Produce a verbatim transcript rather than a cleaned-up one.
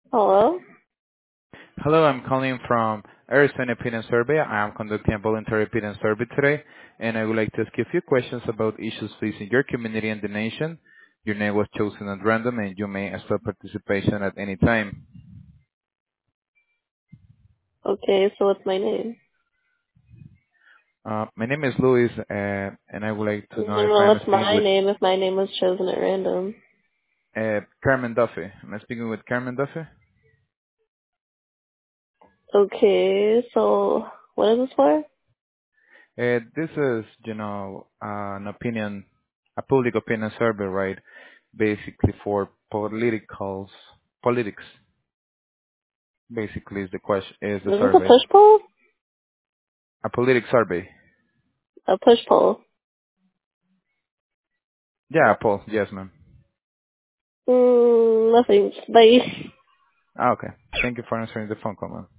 Hello? Hello, I'm calling from Arizona Opinion Survey. I am conducting a voluntary opinion survey today, and I would like to ask you a few questions about issues facing your community and the nation. Your name was chosen at random, and you may stop participation at any time. Okay, so what's my name? Uh, my name is Luis, uh, and I would like to No, know no, if no, I'm what's speaking my with name if my name was chosen at random? uh, Carmen Duffy. Am I speaking with Carmen Duffy? Okay, so what is this for? Uh, this is, you know, uh, an opinion, a public opinion survey, right? Basically for politicals, politics. Basically, is the question is the Is this a survey. push poll? A politic survey. A push poll. Yeah, Paul. Yes, ma'am. Mm, nothing. Bye. Ah, okay. Thank you for answering the phone call, ma'am.